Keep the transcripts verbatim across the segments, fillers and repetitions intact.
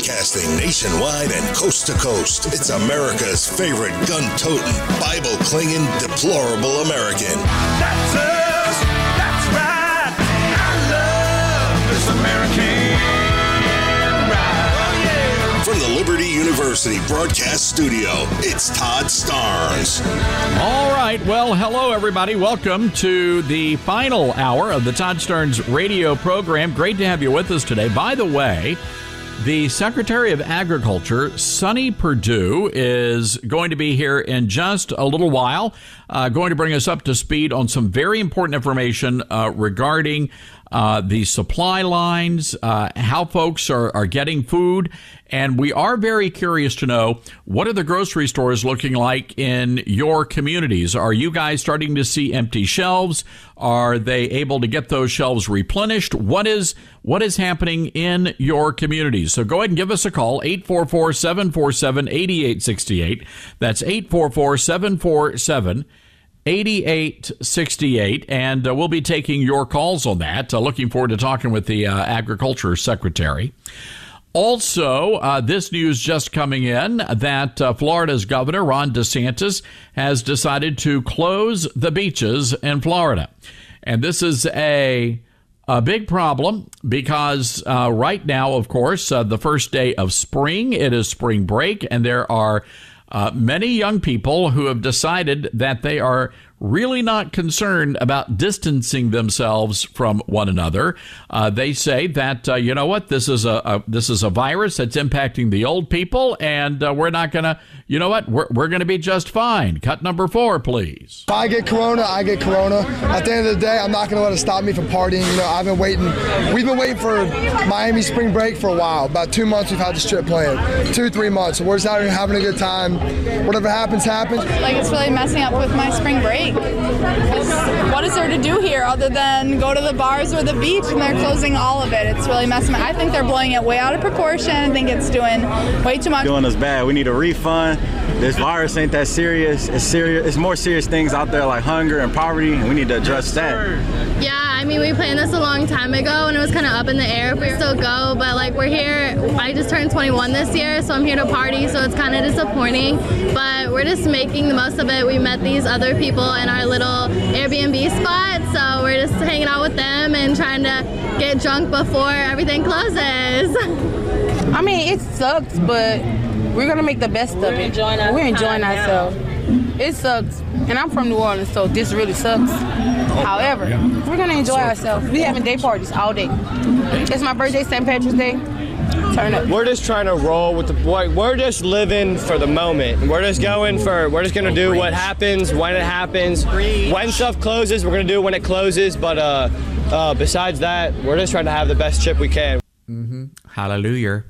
Broadcasting nationwide and coast to coast. It's America's favorite gun-toting, Bible-clinging, deplorable American. That's us. That's right. I love this American ride. Oh, yeah. From the Liberty University Broadcast Studio, it's Todd Starnes. All right. Well, hello, everybody. Welcome to the final hour of the Todd Starnes radio program. Great to have you with us today. By the way, the Secretary of Agriculture, Sonny Perdue, is going to be here in just a little while, uh, going to bring us up to speed on some very important information uh, regarding uh, the supply lines, uh, how folks are, are getting food. And we are very curious to know, what are the grocery stores looking like in your communities? Are you guys starting to see empty shelves? Are they able to get those shelves replenished? What is what is happening in your communities? So go ahead and give us a call, eight four four, seven four seven, eight eight six eight. That's eight four four, seven four seven, eight eight six eight. And uh, we'll be taking your calls on that. Uh, looking forward to talking with the uh, Agriculture Secretary. Also, uh, this news just coming in that uh, Florida's Governor Ron DeSantis has decided to close the beaches in Florida. And this is a a big problem because uh, right now, of course, uh, the first day of spring, it is spring break, and there are uh, many young people who have decided that they are really not concerned about distancing themselves from one another. Uh, they say that, uh, you know what, this is a, a this is a virus that's impacting the old people, and uh, we're not going to, you know what, we're, we're going to be just fine. Cut number four, please. If I get corona, I get corona. At the end of the day, I'm not going to let it stop me from partying. You know, I've been waiting. We've been waiting for Miami spring break for a while. About two months we've had this trip planned. Two, three months. So we're just out here having a good time. Whatever happens, happens. Like, it's really messing up with my spring break. What is there to do here other than go to the bars or the beach, and they're closing all of it? It's really messing up. I think they're blowing it way out of proportion. I think it's doing way too much. Doing us bad. We need a refund. This virus ain't that serious. It's serious. It's more serious things out there like hunger and poverty, and we need to address that. Yeah, I mean, we planned this a long time ago, and it was kind of up in the air if we still go, but like we're here. I just turned twenty-one this year, so I'm here to party, so it's kind of disappointing, but we're just making the most of it. We met these other people in our little Airbnb spot, so we're just hanging out with them and trying to get drunk before everything closes. I mean, it sucks, but we're gonna make the best of it. We're enjoying ourselves. It sucks, and I'm from New Orleans, so this really sucks. However, we're gonna enjoy ourselves. We having day parties all day. It's my birthday, Saint Patrick's Day. Turn up. We're just trying to roll with the boy. We're just living for the moment. We're just going for, we're just gonna do what happens when it happens. When stuff closes, we're gonna do it when it closes. But uh, uh, besides that, we're just trying to have the best trip we can. Mm-hmm. Hallelujah.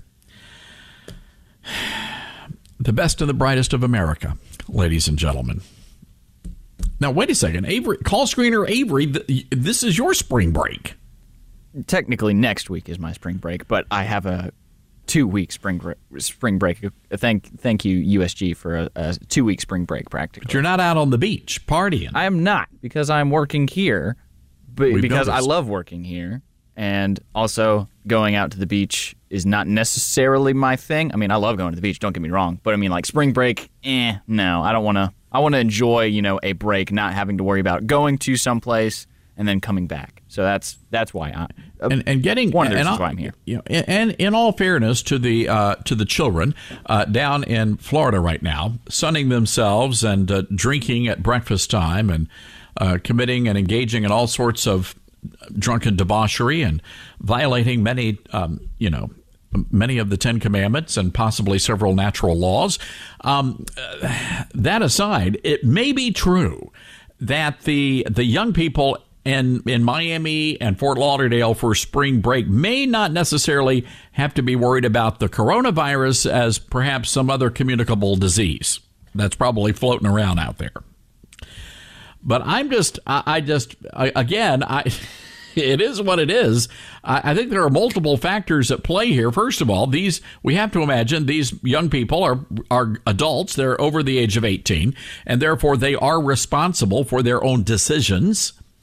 The best and the brightest of America, ladies and gentlemen. Now, wait a second. Avery, call screener Avery, th- this is your spring break. Technically, next week is my spring break, but I have a two-week spring break. Spring break. Thank, thank you, U S G, for a, a two-week spring break, practically. But you're not out on the beach partying. I am not, because I'm working here, but We've because noticed. I love working here, and also going out to the beach is not necessarily my thing. I mean, I love going to the beach, don't get me wrong, but I mean, like, spring break, eh, no, I don't want to. I want to enjoy, you know, a break, not having to worry about going to someplace and then coming back. So that's that's why I uh, and, and getting one of the and reasons I, why I'm here. You know, and, and in all fairness to the uh, to the children uh, down in Florida right now, sunning themselves and uh, drinking at breakfast time and uh, committing and engaging in all sorts of drunken debauchery and violating many, um, you know. many of the Ten Commandments and possibly several natural laws. Um, uh, that aside, it may be true that the the young people in in Miami and Fort Lauderdale for spring break may not necessarily have to be worried about the coronavirus as perhaps some other communicable disease that's probably floating around out there. But I'm just, I, I just, I, again, I... It is what it is. I think there are multiple factors at play here. First of all, these we have to imagine these young people are are adults. They're over the age of eighteen, and therefore they are responsible for their own decisions.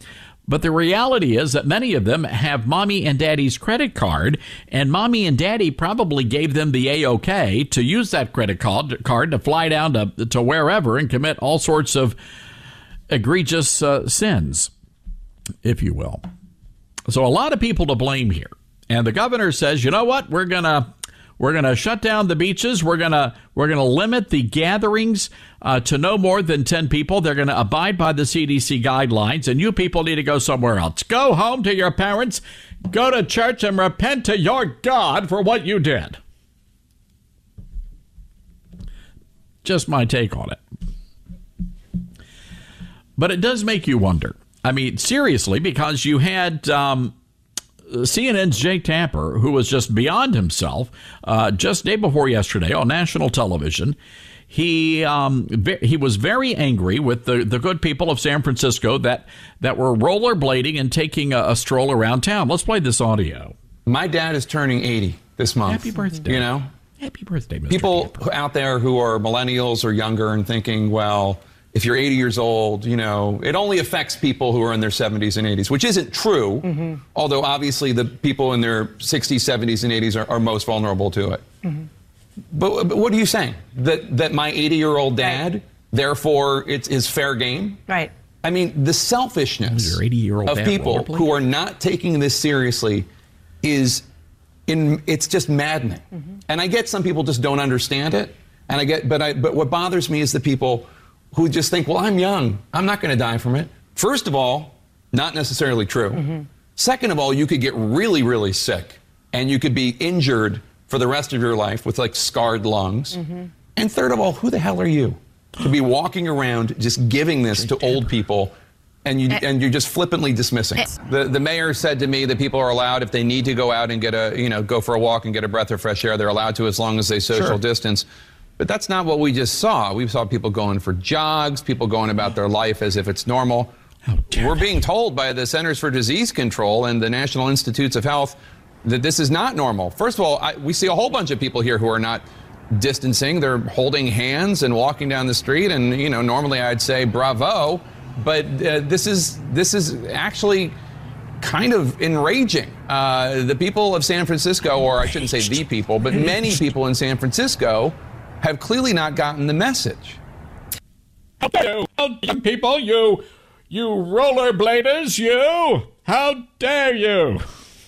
But the reality is that many of them have mommy and daddy's credit card, and mommy and daddy probably gave them the A-OK to use that credit card card to fly down to, to wherever and commit all sorts of egregious uh, sins, if you will. So a lot of people to blame here. And the governor says, you know what, we're going to We're going to shut down the beaches. We're going to we're going to limit the gatherings uh, to no more than ten people. They're going to abide by the C D C guidelines, and you people need to go somewhere else. Go home to your parents, go to church, and repent to your God for what you did. Just my take on it. But it does make you wonder. I mean, seriously, because you had Um, C N N's Jake Tapper, who was just beyond himself, uh, just day before yesterday on national television. He um, he was very angry with the, the good people of San Francisco that, that were rollerblading and taking a, a stroll around town. Let's play this audio. My dad is turning eighty this month. Happy birthday. You know? Happy birthday, Mister People Tapper. out there who are millennials or younger and thinking, well, if you're eighty years old, you know, it only affects people who are in their seventies and eighties, which isn't true, mm-hmm. although obviously the people in their sixties, seventies, and eighties are, are most vulnerable to it. Mm-hmm. But, but what are you saying? That that my eighty-year-old dad, right. therefore, it's is fair game? Right. I mean, the selfishness Your eighty-year-old of dad people rollerblading? who are not taking this seriously is, in it's just maddening. Mm-hmm. And I get some people just don't understand it. And I get, but I, but what bothers me is the people who just think, well, I'm young. I'm not going to die from it. First of all, not necessarily true. Mm-hmm. Second of all, you could get really, really sick and you could be injured for the rest of your life with like scarred lungs. Mm-hmm. And third of all, who the hell are you to be walking around just giving this to old people and you and you're just flippantly dismissing it? The the mayor said to me that people are allowed, if they need to go out and get a, you know, go for a walk and get a breath of fresh air, they're allowed to as long as they social Sure. distance. But that's not what we just saw. We saw people going for jogs, people going about their life as if it's normal. We're being told by the Centers for Disease Control and the National Institutes of Health that this is not normal. First of all, I, we see a whole bunch of people here who are not distancing. They're holding hands and walking down the street. And, you know, normally I'd say bravo. But uh, this is this is actually kind of enraging. Uh, the people of San Francisco, or I shouldn't say the people, but many people in San Francisco have clearly not gotten the message. How dare you, young people, you, you rollerbladers, you! How dare you!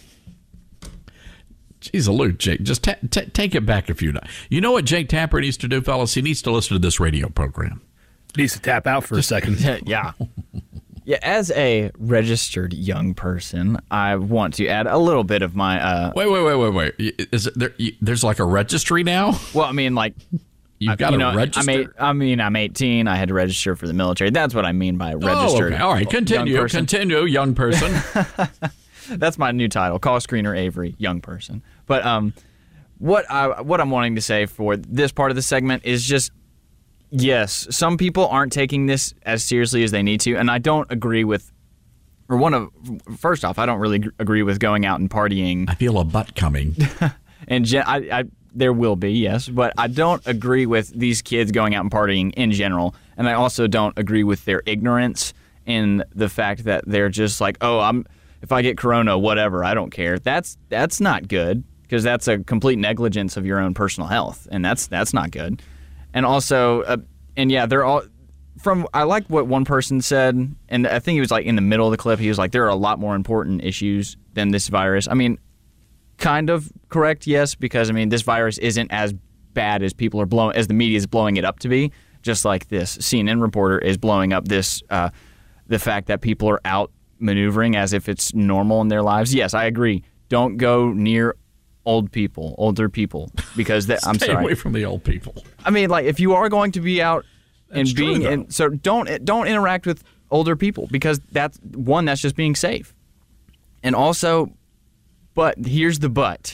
Jeez, Luke, Jake, just ta- ta- take it back a few. You know what Jake Tapper needs to do, fellas? He needs to listen to this radio program. Needs to tap out for a second. Yeah. Yeah, as a registered young person, I want to add a little bit of my. Uh, wait, wait, wait, wait, wait. Is it there? There's like a registry now? Well, I mean, like you've got you to know, register. I'm eight, I mean, I'm eighteen. I had to register for the military. That's what I mean by registered. Oh, okay. All right, continue, young person. continue, young person. That's my new title, call screener Avery, young person. But um, what I what I'm wanting to say for this part of the segment is just. Yes, some people aren't taking this as seriously as they need to, and I don't agree with, or one of, first off, I don't really agree with going out and partying. I feel a butt coming. and gen- I, I, there will be, yes, but I don't agree with these kids going out and partying in general, and I also don't agree with their ignorance in the fact that they're just like, oh, I'm if I get corona, whatever, I don't care. That's that's not good, because that's a complete negligence of your own personal health, and that's that's not good. And also, uh, and yeah, they're all from. I like what one person said, and I think he was like in the middle of the clip. He was like, "There are a lot more important issues than this virus." I mean, kind of correct, yes, because I mean, this virus isn't as bad as people are blowing, as the media is blowing it up to be. Just like this C N N reporter is blowing up this, uh, the fact that people are out maneuvering as if it's normal in their lives. Yes, I agree. Don't go near old people, older people, because they, I'm Stay sorry. away from the old people. I mean, like, if you are going to be out and That's being, true, in, so don't don't interact with older people, because that's one, that's just being safe, and also, but here's the but.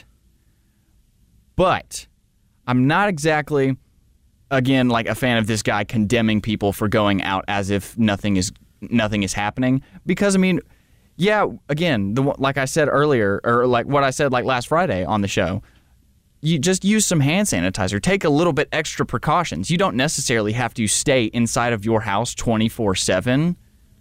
But I'm not exactly, again, like a fan of this guy condemning people for going out as if nothing is nothing is happening, because I mean. Yeah, again, the like I said earlier, or like what I said like last Friday on the show, you just use some hand sanitizer. Take a little bit extra precautions. You don't necessarily have to stay inside of your house twenty-four seven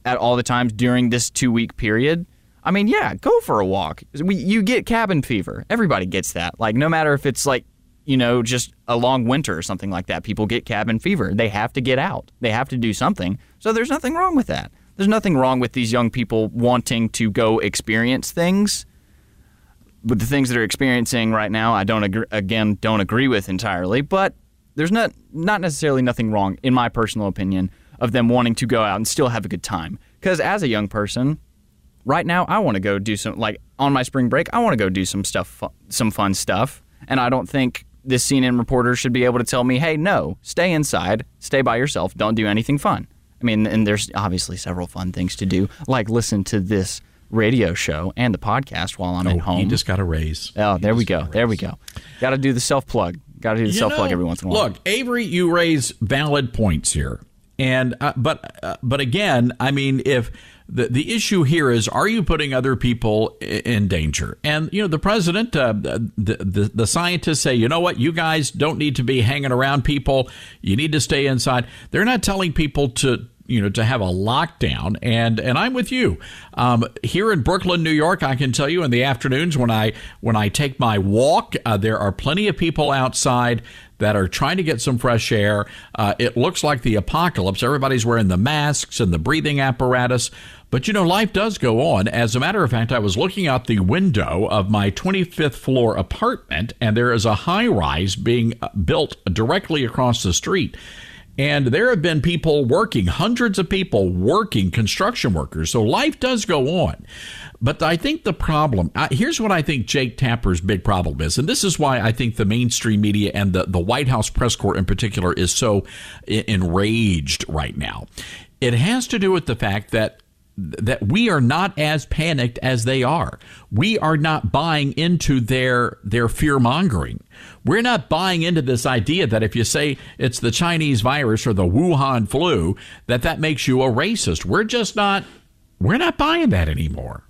at all the times during this two-week period, I mean, yeah, go for a walk. We, you get cabin fever. Everybody gets that. Like, no matter if it's like, you know, just a long winter or something like that, people get cabin fever. They have to get out. They have to do something. So there's nothing wrong with that. There's nothing wrong with these young people wanting to go experience things. But the things that they're experiencing right now, I don't agree, again, don't agree with entirely. But there's not not necessarily nothing wrong, in my personal opinion, of them wanting to go out and still have a good time. Because as a young person, right now, I want to go do some, like, on my spring break, I want to go do some stuff, some fun stuff. And I don't think this C N N reporter should be able to tell me, hey, no, stay inside, stay by yourself, don't do anything fun. I mean, and there's obviously several fun things to do, like listen to this radio show and the podcast while I'm oh, at home. You just got a raise. Oh, there we go. There we go. Got to do the self-plug. Got to do the you self-plug know, every once in a while. Look, Avery, you raise valid points here. And uh, but uh, but again, I mean, if the the issue here is, are you putting other people in danger? And you know, the president, uh, the, the the scientists say, you know what, you guys don't need to be hanging around people. You need to stay inside. They're not telling people to, you know, to have a lockdown. And and I'm with you. Um, here in Brooklyn, New York, I can tell you in the afternoons when I when I take my walk, uh, there are plenty of people outside that are trying to get some fresh air. Uh, it looks like the apocalypse. Everybody's wearing the masks and the breathing apparatus. But, you know, life does go on. As a matter of fact, I was looking out the window of my twenty-fifth floor apartment, and there is a high-rise being built directly across the street. And there have been people working, hundreds of people working, construction workers. So life does go on. But I think the problem, uh, here's what I think Jake Tapper's big problem is. And this is why I think the mainstream media and the, the White House press corps in particular is so I- enraged right now. It has to do with the fact that that we are not as panicked as they are. We are not buying into their their fear-mongering. We're not buying into this idea that if you say it's the Chinese virus or the Wuhan flu, that that makes you a racist. We're just not, we're not buying that anymore.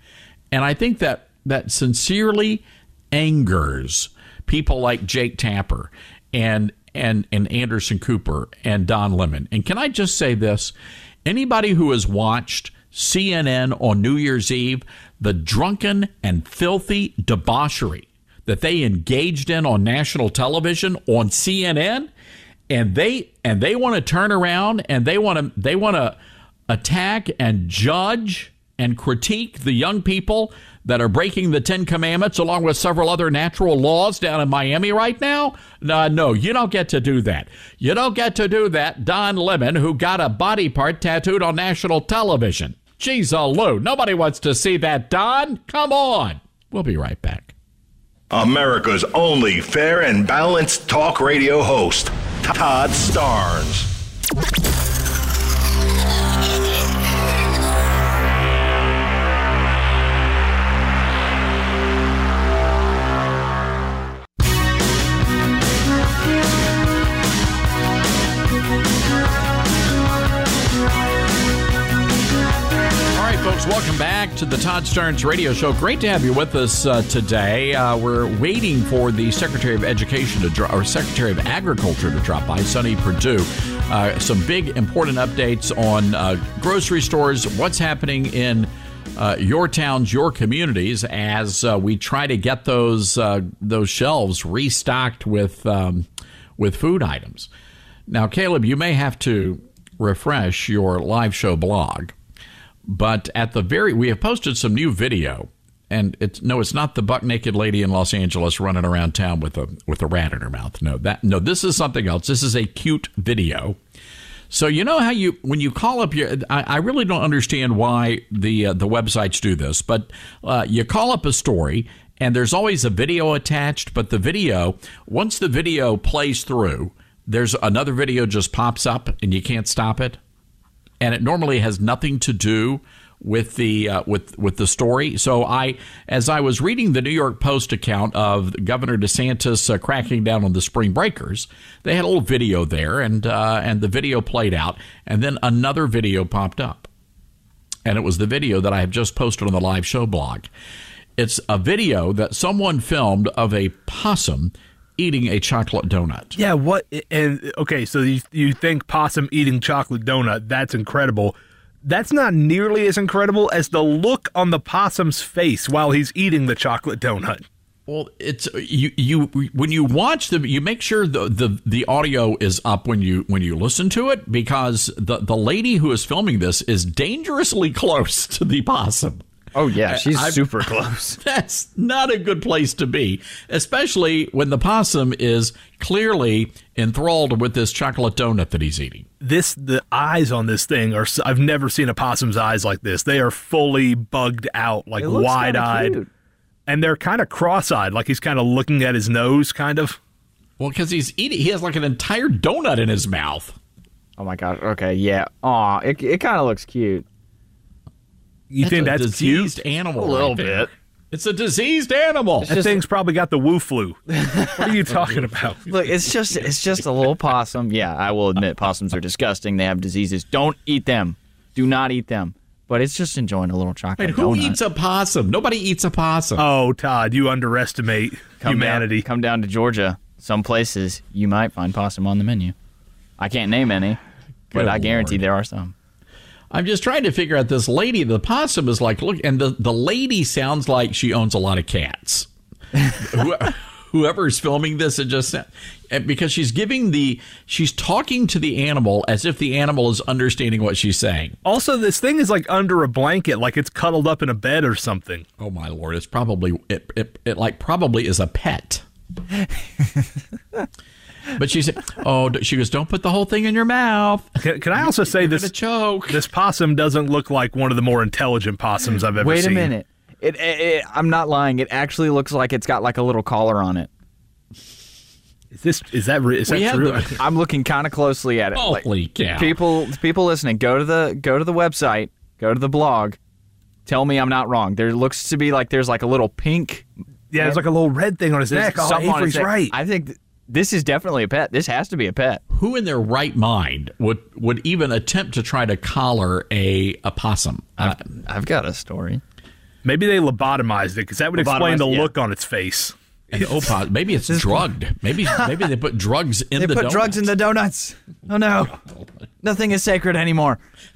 And I think that that sincerely angers people like Jake Tapper and and and Anderson Cooper and Don Lemon. And can I just say this? Anybody who has watched C N N on New Year's Eve, the drunken and filthy debauchery that they engaged in on national television on C N N, and they and they want to turn around and they want to they want to attack and judge and critique the young people that are breaking the Ten Commandments along with several other natural laws down in Miami right now? No, no, you don't get to do that. You don't get to do that, Don Lemon, who got a body part tattooed on national television. Jeez, oh, Lou, nobody wants to see that, Don. Come on. We'll be right back. America's only fair and balanced talk radio host, Todd Starnes. Folks, welcome back to the Todd Starnes Radio Show. Great to have you with us uh, today. Uh, we're waiting for the Secretary of Education to drop, or Secretary of Agriculture to drop by, Sonny Perdue. Uh, some big important updates on uh, grocery stores, what's happening in uh, your towns, your communities, as uh, we try to get those uh, those shelves restocked with um, with food items. Now, Caleb, you may have to refresh your live show blog. But at the very, we have posted some new video, and it's no, it's not the buck naked lady in Los Angeles running around town with a with a rat in her mouth. No, that no, this is something else. This is a cute video. So you know how you when you call up your, I, I really don't understand why the uh, the websites do this, but uh, you call up a story and there's always a video attached. But the video, once the video plays through, there's another video just pops up and you can't stop it. And it normally has nothing to do with the uh, with with the story. So I, as I was reading the New York Post account of Governor DeSantis uh, cracking down on the spring breakers, they had a little video there, and uh, and the video played out, and then another video popped up, and it was the video that I have just posted on the live show blog. It's a video that someone filmed of a possum eating a chocolate donut. Yeah, what? And okay, so you you think possum eating chocolate donut? That's incredible. that's not nearly as incredible as the look on the possum's face while he's eating the chocolate donut. Well, it's you. You when you watch the, you make sure the, the the audio is up when you when you listen to it, because the the lady who is filming this is dangerously close to the possum. Oh yeah, she's I, super close. That's not a good place to be, especially when the possum is clearly enthralled with this chocolate donut that he's eating. This the eyes on this thing are. I've never seen a possum's eyes like this. They are fully bugged out, like wide-eyed. And they're kind of cross-eyed, like he's kind of looking at his nose, kind of. Well, because he's eating, he has like an entire donut in his mouth. Oh my god! Okay, yeah. Aw, it it kind of looks cute. You that's think a that's diseased cute? animal? A little right bit. It's a diseased animal. That thing's probably got the woo flu. What are you talking about? Look, it's just it's just a little possum. Yeah, I will admit possums are disgusting. They have diseases. Don't eat them. Do not eat them. But it's just enjoying a little chocolate Wait, who donut. eats a possum? Nobody eats a possum. Oh, Todd, you underestimate come humanity. Down, come down to Georgia. Some places you might find possum on the menu. I can't name any, but Good I guarantee Lord. there are some. I'm just trying to figure out this lady. The possum is like, look, and the, the lady sounds like she owns a lot of cats. Who, whoever's filming this, it just because she's giving the, she's talking to the animal as if the animal is understanding what she's saying. Also, this thing is like under a blanket, like it's cuddled up in a bed or something. Oh my Lord! It's probably it. It, it like probably is a pet. But she said, "Oh, she goes, don't put the whole thing in your mouth." Can, can I also say You're this? gonna choke. This possum doesn't look like one of the more intelligent possums I've ever Wait seen. a minute. It, it, it, I'm not lying. It actually looks like it's got like a little collar on it. Is this is that is We that have true? the- I'm looking kind of closely at it. Holy cow! People, people listening, go to the go to the website, go to the blog. Tell me I'm not wrong. There looks to be like there's like a little pink. Yeah, there's like a little red thing on his There's neck. Oh, something on Avery's his neck. right. I think th- this is definitely a pet. This has to be a pet. Who in their right mind would would even attempt to try to collar a a possum? I've, Uh, I've got a story. Maybe they lobotomized it because that would explain the Lobotomized, yeah. look on its face. and oh, po- maybe it's drugged. Maybe maybe they put drugs in They the put donuts. drugs in the donuts. Oh no, nothing is sacred anymore.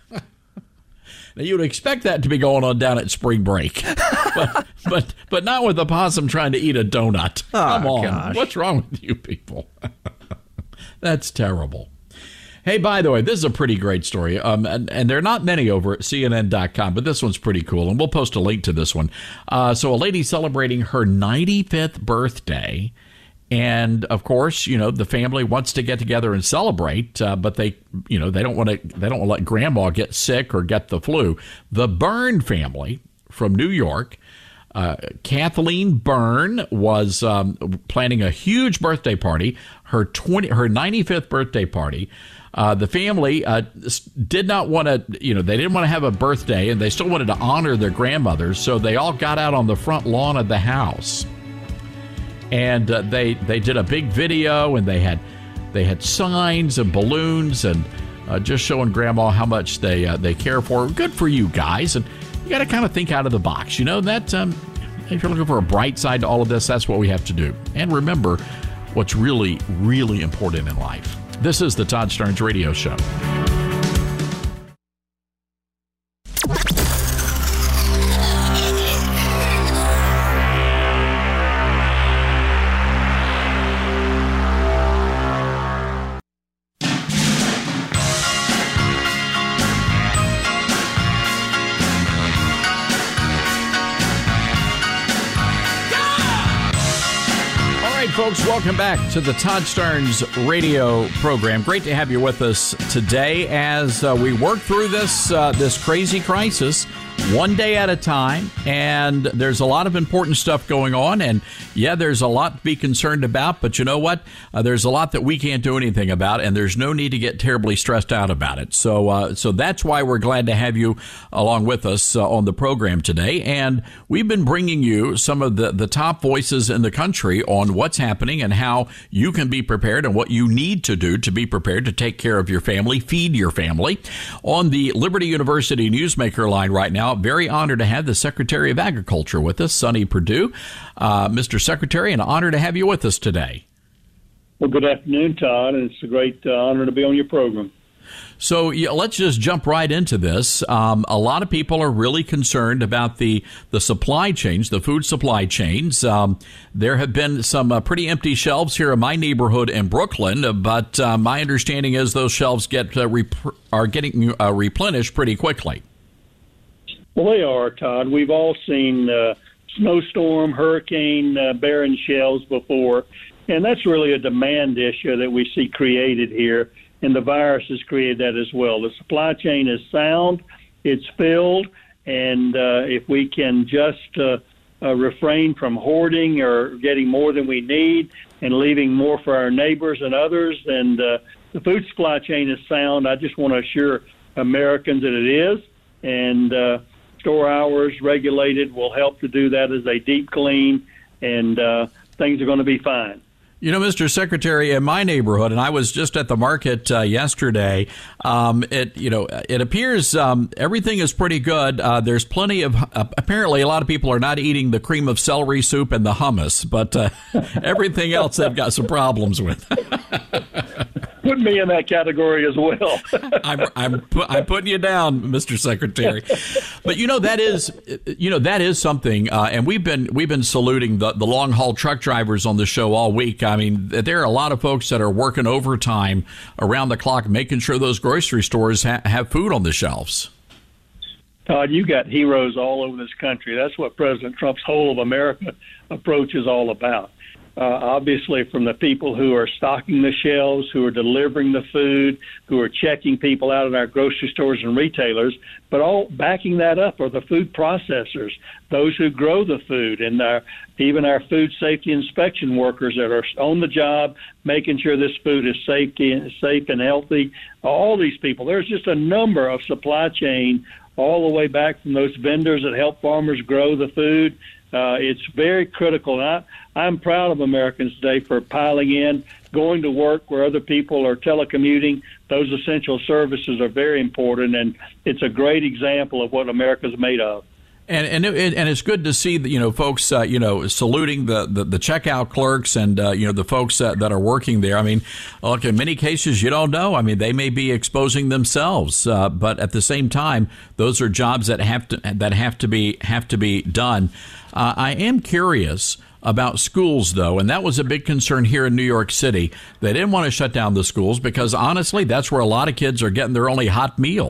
Now, you'd expect that to be going on down at spring break, but, but but not with a possum trying to eat a donut. Oh, Come on, gosh. what's wrong with you people? That's terrible. Hey, by the way, this is a pretty great story, um, and, and there are not many over at C N N dot com, but this one's pretty cool, and we'll post a link to this one. Uh, so a lady celebrating her ninety-fifth birthday, and of course, you know, the family wants to get together and celebrate, uh, but they, you know, they don't want to, they don't want to let grandma get sick or get the flu. The Byrne family from New York, uh, Kathleen Byrne was um, planning a huge birthday party, her twenty, her ninety-fifth birthday party. Uh, the family uh, did not want to, you know, they didn't want to have a birthday, and they still wanted to honor their grandmothers, so they all got out on the front lawn of the house. And uh, they they did a big video, and they had they had signs and balloons, and uh, just showing grandma how much they uh, they care for her. Good for you guys, and you got to kind of think out of the box, you know. That um, if you're looking for a bright side to all of this, that's what we have to do. And remember, what's really really important in life. This is the Todd Starnes Radio Show. Folks, welcome back to the Todd Starnes radio program. Great to have you with us today as uh, we work through this uh, this crazy crisis one day at a time. And there's a lot of important stuff going on. And yeah, there's a lot to be concerned about. But you know what? Uh, there's a lot that we can't do anything about. And there's no need to get terribly stressed out about it. So uh, so that's why we're glad to have you along with us uh, on the program today. And we've been bringing you some of the, the top voices in the country on what's happening and how you can be prepared and what you need to do to be prepared to take care of your family, feed your family. On the Liberty University Newsmaker line right now, very honored to have the Secretary of Agriculture with us, Sonny Perdue. Uh, Mister Secretary, an honor to have you with us today. Well, good afternoon, Todd, and it's a great uh, honor to be on your program. So yeah, let's just jump right into this. Um, a lot of people are really concerned about the, the supply chains, the food supply chains. Um, there have been some uh, pretty empty shelves here in my neighborhood in Brooklyn, but uh, my understanding is those shelves get uh, rep- are getting uh, replenished pretty quickly. Well, they are, Todd. We've all seen uh, snowstorm, hurricane, uh, barren shelves before, and that's really a demand issue that we see created here. And the virus has created that as well. The supply chain is sound, it's filled, and uh, if we can just uh, uh, refrain from hoarding or getting more than we need and leaving more for our neighbors and others, and uh, the food supply chain is sound. I just want to assure Americans that it is, and uh, store hours regulated will help to do that as they deep clean, and uh, things are going to be fine. You know, Mister Secretary, in my neighborhood, and I was just at the market uh, yesterday, um, it you know it appears um, everything is pretty good. Uh, there's plenty of uh, apparently a lot of people are not eating the cream of celery soup and the hummus, but uh, everything else they've got some problems with. Put me in that category as well. I'm I'm, pu- I'm putting you down, Mister Secretary. But you know that is you know that is something, uh, and we've been we've been saluting the, the long haul truck drivers on the show all week. I mean, there are a lot of folks that are working overtime around the clock, making sure those grocery stores ha- have food on the shelves. Todd, you got heroes all over this country. That's what President Trump's whole of America approach is all about. Uh, obviously, from the people who are stocking the shelves, who are delivering the food, who are checking people out at our grocery stores and retailers, but all backing that up are the food processors, those who grow the food, and our, even our food safety inspection workers that are on the job, making sure this food is safety, safe and healthy. All these people, there's just a number of supply chain all the way back from those vendors that help farmers grow the food. Uh, it's very critical. And I, I'm proud of Americans today for piling in, going to work where other people are telecommuting. Those essential services are very important, and it's a great example of what America's made of. And and it, and it's good to see that, you know, folks uh, you know saluting the, the, the checkout clerks and uh, you know the folks that, that are working there. I mean, look, in many cases you don't know. I mean, they may be exposing themselves, uh, but at the same time, those are jobs that have to that have to be have to be done. Uh, I am curious about schools, though, and that was a big concern here in New York City. They didn't want to shut down the schools because honestly, that's where a lot of kids are getting their only hot meal.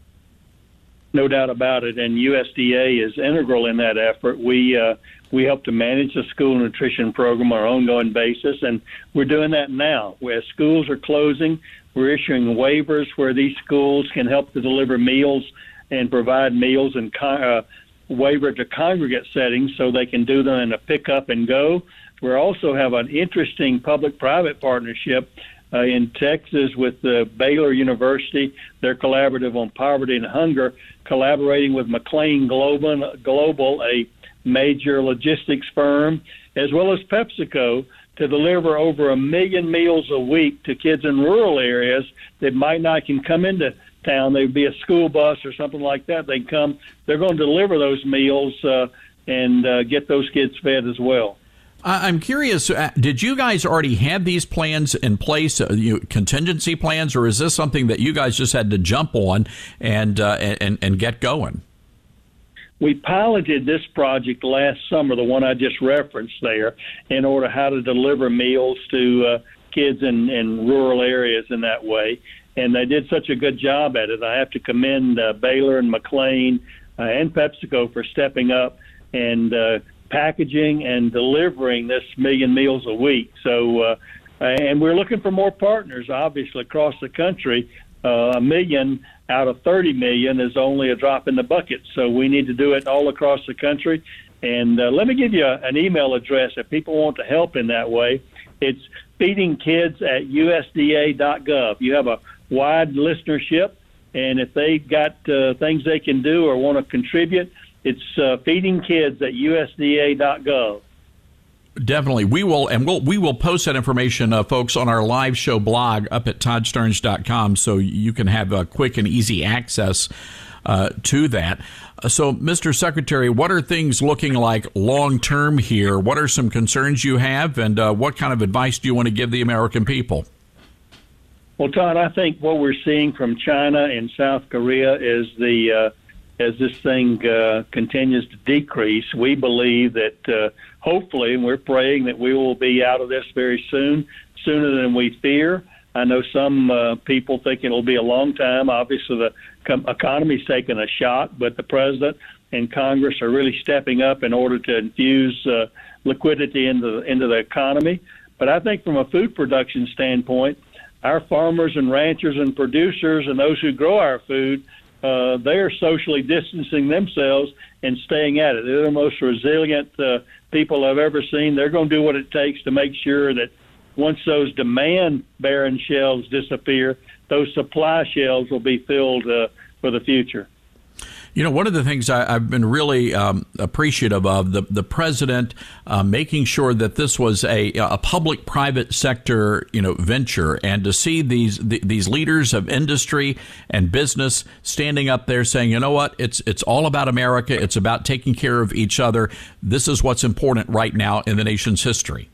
No doubt about it, and U S D A is integral in that effort. We uh, we help to manage the school nutrition program on an ongoing basis, and we're doing that now. Where schools are closing, we're issuing waivers where these schools can help to deliver meals and provide meals and uh, waiver to congregate settings so they can do them in a pick up and go. We also have an interesting public-private partnership Uh, in Texas with uh, Baylor University, their collaborative on poverty and hunger, collaborating with McLean Global, Global, a major logistics firm, as well as PepsiCo, to deliver over a million meals a week to kids in rural areas that might not can come into town. There'd be a school bus or something like that. They come, they're going to deliver those meals uh, and uh, get those kids fed as well. I'm curious, uh, did you guys already have these plans in place, uh, you, contingency plans, or is this something that you guys just had to jump on and, uh, and, and get going? We piloted this project last summer, the one I just referenced there, in order how to deliver meals to uh, kids in, in rural areas in that way. And they did such a good job at it. I have to commend uh, Baylor and McLean uh, and PepsiCo for stepping up and uh, packaging and delivering this million meals a week. So, uh, and we're looking for more partners, obviously, across the country. Uh, a million out of thirty million is only a drop in the bucket. So we need to do it all across the country. And uh, let me give you a, an email address if people want to help in that way. It's feeding kids at U S D A dot gov. You have a wide listenership, and if they've got uh, things they can do or want to contribute, it's uh, feeding kids at U S D A dot gov. Definitely. We will, and we'll, we will post that information, uh, folks, on our live show blog up at todd stearns dot com, so you can have uh, quick and easy access uh, to that. So, Mister Secretary, what are things looking like long-term here? What are some concerns you have, and uh, what kind of advice do you want to give the American people? Well, Todd, I think what we're seeing from China and South Korea is the uh, as this thing uh, continues to decrease, we believe that uh, hopefully, and we're praying that we will be out of this very soon, sooner than we fear. I know some uh, people think it'll be a long time. Obviously, the com- economy's taken a shot, but the president and Congress are really stepping up in order to infuse uh, liquidity into the, into the economy. But I think from a food production standpoint, our farmers and ranchers and producers and those who grow our food, uh, they are socially distancing themselves and staying at it. They're the most resilient uh, people I've ever seen. They're going to do what it takes to make sure that once those demand-bearing shelves disappear, those supply shelves will be filled uh, for the future. You know, one of the things I, I've been really um, appreciative of, the the president uh, making sure that this was a, a public-private sector, you know, venture, and to see these the, these leaders of industry and business standing up there saying, you know what, it's it's all about America. It's about taking care of each other. This is what's important right now in the nation's history.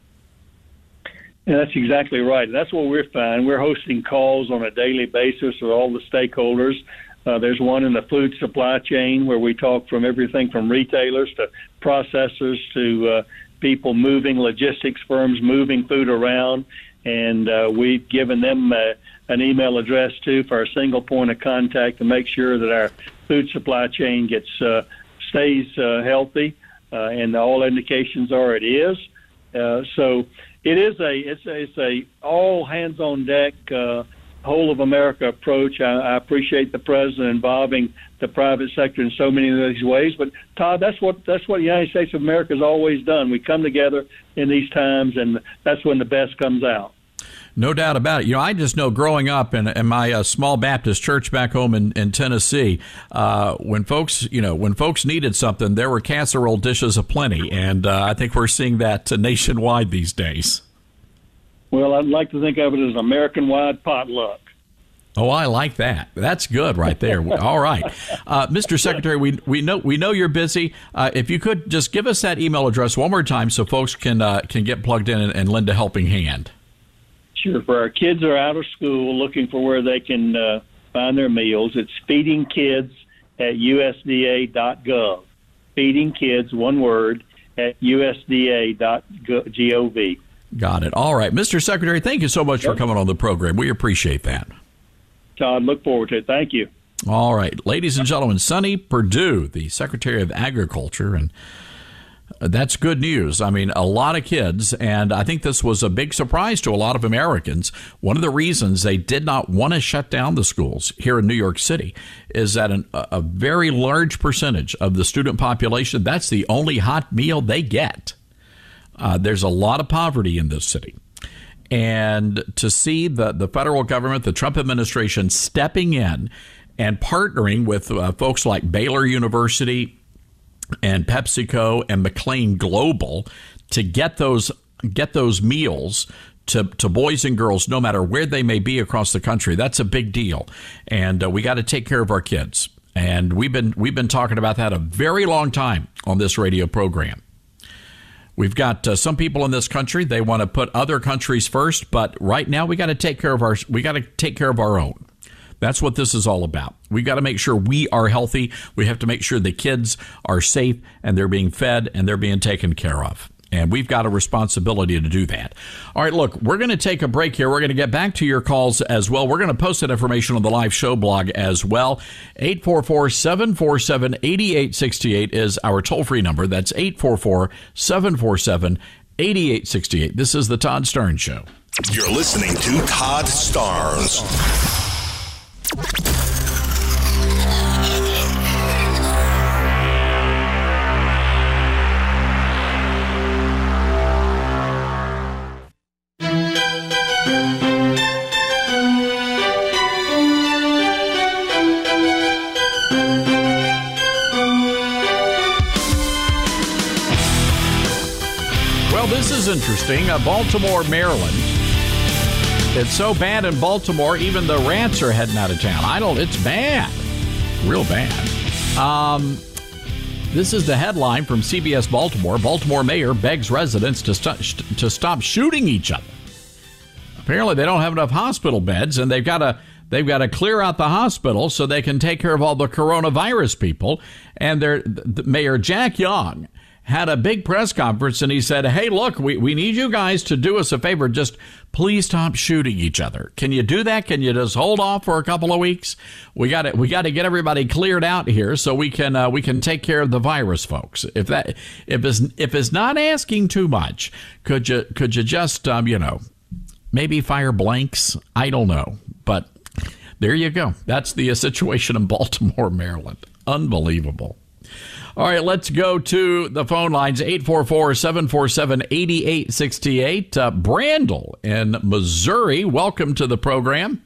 Yeah, that's exactly right. That's what we're finding. We're hosting calls on a daily basis with all the stakeholders. Uh, there's one in the food supply chain where we talk from everything from retailers to processors to uh, people moving, logistics firms moving food around. And uh, we've given them uh, an email address, too, for a single point of contact to make sure that our food supply chain gets uh, stays uh, healthy. Uh, and all indications are it is. Uh, so it is a it's a, it's a all hands on deck uh, whole of America approach. I, I appreciate the president involving the private sector in so many of these ways. But Todd, that's what that's what the United States of America has always done. We come together in these times, and that's when the best comes out. No doubt about it. You know, I just know growing up in, in my uh, small Baptist church back home in, in Tennessee, uh, when folks, you know, when folks needed something, there were casserole dishes aplenty, and uh, I think we're seeing that uh, nationwide these days. Well, I'd like to think of it as American-wide potluck. Oh, I like that. That's good right there. All right. Uh, Mister Secretary, we we know we know you're busy. Uh, if you could just give us that email address one more time so folks can uh, can get plugged in and, and lend a helping hand. Sure. For our kids who are out of school looking for where they can uh, find their meals, it's feeding kids at U S D A dot gov. Feeding kids, one word, at U S D A dot gov. Got it. All right. Mister Secretary, thank you so much yep. for coming on the program. We appreciate that. Todd, look forward to it. Thank you. All right. Ladies and gentlemen, Sonny Perdue, the Secretary of Agriculture, and that's good news. I mean, a lot of kids, and I think this was a big surprise to a lot of Americans. One of the reasons they did not want to shut down the schools here in New York City is that an, a very large percentage of the student population, that's the only hot meal they get. Uh, there's a lot of poverty in this city. And to see the, the federal government, the Trump administration stepping in and partnering with uh, folks like Baylor University and PepsiCo and McLean Global to get those get those meals to, to boys and girls, no matter where they may be across the country, that's a big deal. And uh, we got to take care of our kids. And we've been we've been talking about that a very long time on this radio program. We've got uh, some people in this country, they want to put other countries first, but right now we got to take care of our we got to take care of our own. That's what this is all about. We got to make sure we are healthy. We have to make sure the kids are safe and they're being fed and they're being taken care of. And we've got a responsibility to do that. All right, look, we're going to take a break here. We're going to get back to your calls as well. We're going to post that information on the live show blog as well. eight four four, seven four seven, eight eight six eight is our toll-free number. That's eight four four, seven four seven, eight eight six eight. This is the Todd Starnes Show. You're listening to Todd Starnes. This is interesting. Uh, Baltimore, Maryland. It's so bad in Baltimore, even the rats are heading out of town. I don't, it's bad. Real bad. Um, this is the headline from C B S Baltimore. Baltimore mayor begs residents to, st- to stop shooting each other. Apparently, they don't have enough hospital beds, and they've got to they've got to clear out the hospital so they can take care of all the coronavirus people. And their the, Mayor Jack Young had a big press conference, and he said, hey, look, we, we need you guys to do us a favor. Just please stop shooting each other. Can you do that? Can you just hold off for a couple of weeks? We got to we got to get everybody cleared out here so we can uh, we can take care of the virus, folks. If that if it's if it's not asking too much, could you could you just um, you know, maybe fire blanks? I don't know, but there you go. That's the uh, situation in Baltimore, Maryland. Unbelievable. All right, let's go to the phone lines, eight four four, seven four seven, eight eight six eight. Uh, Brandel in Missouri, welcome to the program.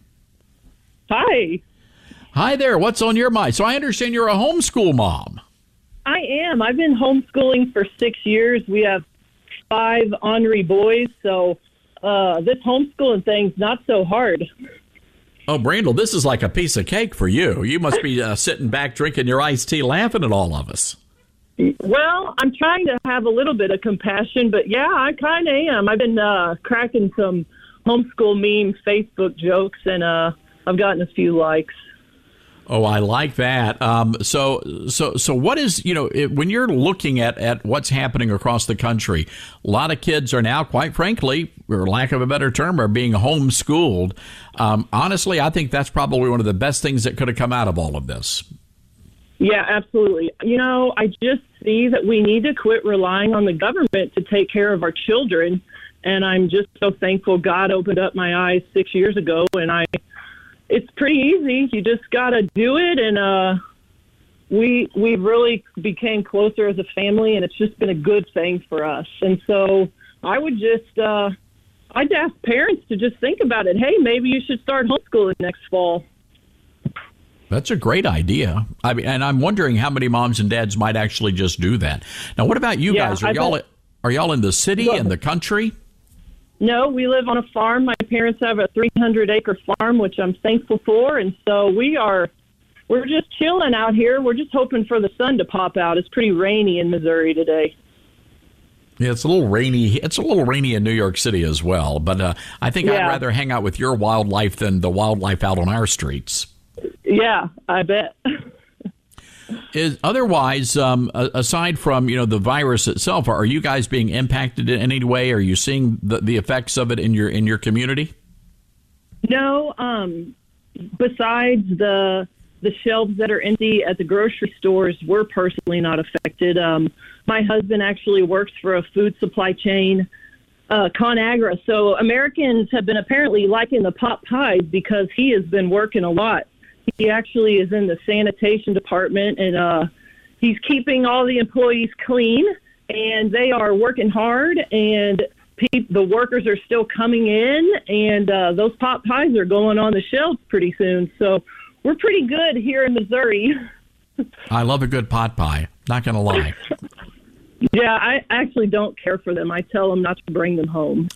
Hi. Hi there. What's on your mind? So I understand you're a homeschool mom. I am. I've been homeschooling for six years. We have five ornery boys, so uh, this homeschooling thing's not so hard. Oh, Brandel, this is like a piece of cake for you. You must be uh, sitting back drinking your iced tea laughing at all of us. Well, I'm trying to have a little bit of compassion, but yeah, I kind of am. I've been uh, cracking some homeschool meme Facebook jokes, and uh, I've gotten a few likes. Oh, I like that. Um, so, so, so, what is you know it, when you're looking at, at what's happening across the country? A lot of kids are now, quite frankly, for lack of a better term, are being homeschooled. Um, honestly, I think that's probably one of the best things that could have come out of all of this. Yeah, absolutely. You know, I just see that we need to quit relying on the government to take care of our children, and I'm just so thankful God opened up my eyes six years ago, and I. It's pretty easy. You just got to do it. And uh, we we really became closer as a family, and it's just been a good thing for us. And so I would just, uh, I'd ask parents to just think about it. Hey, maybe you should start homeschooling next fall. That's a great idea. I mean, and I'm wondering how many moms and dads might actually just do that. Now, what about you Yeah, guys? Are I y'all bet- are y'all in the city, in the country? No, we live on a farm. My parents have a three hundred acre farm, which I'm thankful for. And so we are, we're just chilling out here. We're just hoping for the sun to pop out. It's pretty rainy in Missouri today. Yeah, it's a little rainy. It's a little rainy in New York City as well. But uh, I think I'd Yeah. rather hang out with your wildlife than the wildlife out on our streets. Yeah, I bet. Is otherwise, um, a- aside from you know the virus itself, are you guys being impacted in any way? Are you seeing the, the effects of it in your in your community? No, um, besides the the shelves that are empty at the grocery stores, we're personally not affected. Um, my husband actually works for a food supply chain, uh, ConAgra. So Americans have been apparently liking the pot pies because he has been working a lot. He actually is in the sanitation department, and uh, he's keeping all the employees clean, and they are working hard, and pe- the workers are still coming in, and uh, those pot pies are going on the shelves pretty soon. So we're pretty good here in Missouri. I love a good pot pie. Not going to lie. Yeah, I actually don't care for them. I tell them not to bring them home.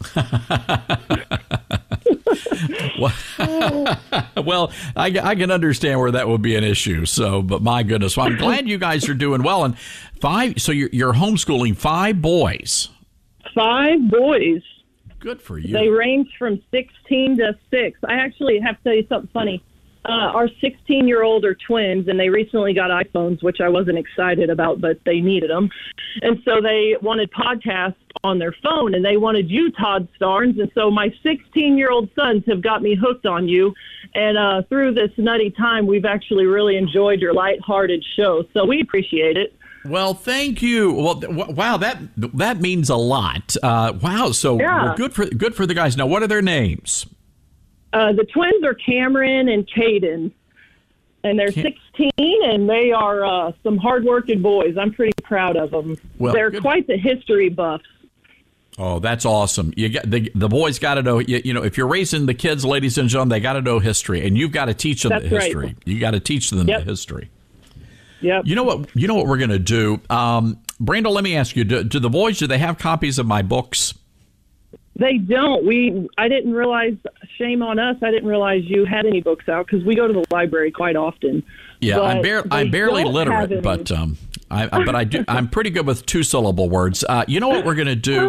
Well, I, I can understand where that would be an issue. So, but my goodness, well, I'm glad you guys are doing well. And five, so you're, you're homeschooling five boys. Five boys. Good for you. They range from sixteen to six. I actually have to tell you something funny. Uh, our sixteen-year-old are twins, and they recently got iPhones, which I wasn't excited about, but they needed them. And so they wanted podcasts on their phone, and they wanted you, Todd Starnes. And so my sixteen-year-old sons have got me hooked on you. And uh, through this nutty time, we've actually really enjoyed your lighthearted show. So we appreciate it. Well, thank you. Well, w- wow, that that means a lot. Uh, wow, so Yeah. well, good for good for the guys. Now, what are their names? Uh, the twins are Cameron and Caden, and they're sixteen, and they are uh, some hard-working boys. I'm pretty proud of them. Well, they're good. quite the history buffs. Oh, that's awesome. You got the the boys got to know. You, you know, if you're raising the kids, ladies and gentlemen, they got to know history, and you've got to teach them That's the right. history. You got to teach them Yep. the history. Yep. You know what? You know what we're going to do, um, Brandel. Let me ask you: do, do the boys? Do they have copies of my books? They don't. We. I didn't realize. Shame on us. I didn't realize you had any books out because we go to the library quite often. Yeah, But I'm, bar- they I'm barely don't have literate, any. but um, I, I but I do. I'm pretty good with two syllable words. Uh, you know what we're going to do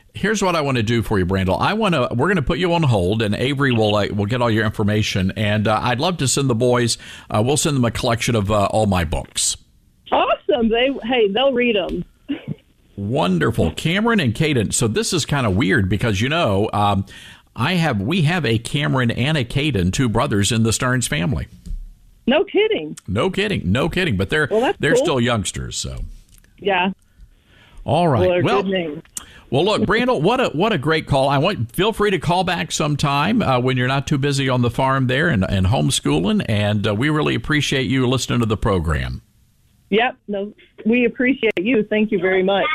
Here's what I want to do for you, Brandel. I want to. We're going to put you on hold, and Avery will uh, will get all your information. And uh, I'd love to send the boys. Uh, we'll send them a collection of uh, all my books. Awesome. They hey, they'll read them. Wonderful, Cameron and Caden. So this is kind of weird because you know, um, I have we have a Cameron and a Caden, two brothers in the Stearns family. No kidding. No kidding. No kidding. But they're well, they're cool. still youngsters. So yeah. All right. Well, well good name. Well, look, Brandel, what a what a great call. I want feel free to call back sometime uh, when you're not too busy on the farm there and, and homeschooling, and uh, we really appreciate you listening to the program. Yep. No, we appreciate you. Thank you very much.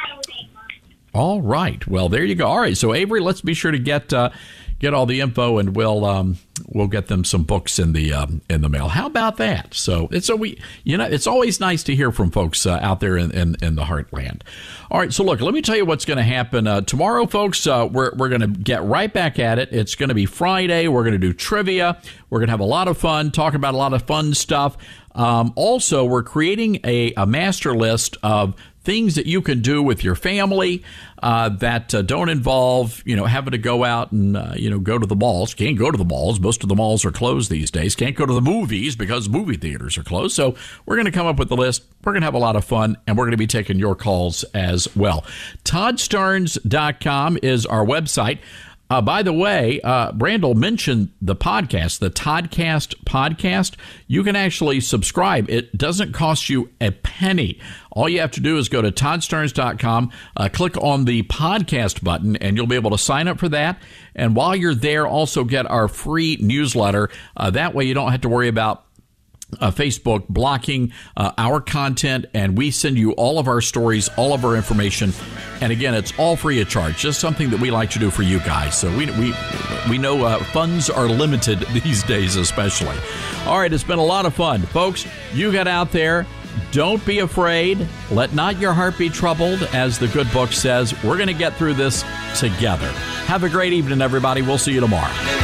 All right. Well, there you go. All right. So, Avery, let's be sure to get uh, get all the info, and we'll um, we'll get them some books in the um, in the mail. How about that? So it's a we you know it's always nice to hear from folks uh, out there in, in in the heartland. All right. So look, let me tell you what's going to happen uh, tomorrow, folks. Uh, we're we're going to get right back at it. It's going to be Friday. We're going to do trivia. We're going to have a lot of fun, talk about a lot of fun stuff. Um, also, we're creating a, a master list of things that you can do with your family uh, that uh, don't involve, you know, having to go out and, uh, you know, go to the malls. Can't go to the malls. Most of the malls are closed these days. Can't go to the movies because movie theaters are closed. So we're going to come up with the list. We're going to have a lot of fun, and we're going to be taking your calls as well. Todd Stearns dot com is our website. Uh, by the way, uh, Brandel mentioned the podcast, the Toddcast podcast. You can actually subscribe. It doesn't cost you a penny. All you have to do is go to Todd Stearns dot com, uh, click on the podcast button, and you'll be able to sign up for that. And while you're there, also get our free newsletter. Uh, that way you don't have to worry about Uh, Facebook blocking uh, our content, and we send you all of our stories, all of our information, and again, it's all free of charge. Just something that we like to do for you guys. So we we we know uh, funds are limited these days, especially. All right, it's been a lot of fun, folks. You get out there. Don't be afraid. Let not your heart be troubled, as the good book says. We're going to get through this together. Have a great evening, everybody. We'll see you tomorrow.